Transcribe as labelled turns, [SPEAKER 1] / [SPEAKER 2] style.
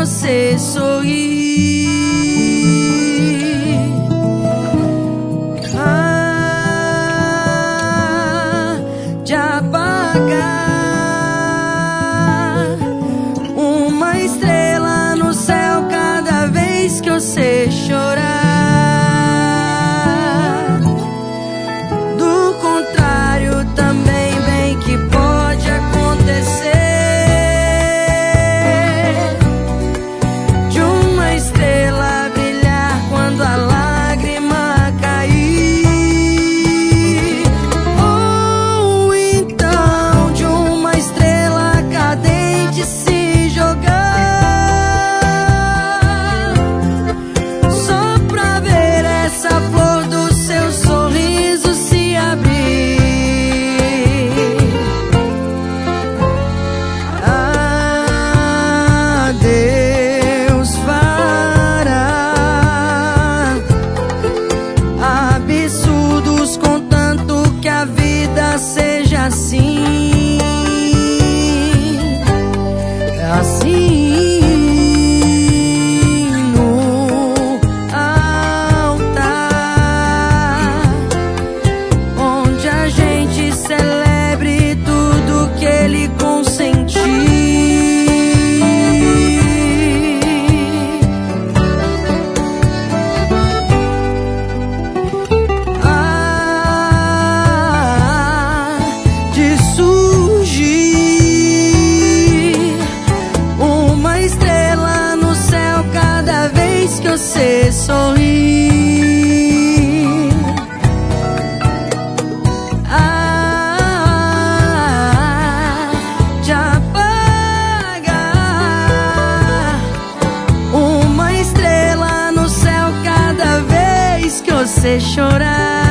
[SPEAKER 1] você sorrir. De apagar uma estrela no céu cada vez que você chorar. Do contrário também bem que pode acontecer, de uma estrela brilhar quando a lágrima cair, ou então de uma estrela cadente se jogar, só pra ver essa flor do seu sorriso se abrir. Deus fará absurdos contanto que a vida seja assim, assim no altar, onde a gente celebre tudo que ele consentiu. De surgir uma estrela no céu cada vez que você sorrir. De apagar uma estrela no céu cada vez que você chorar.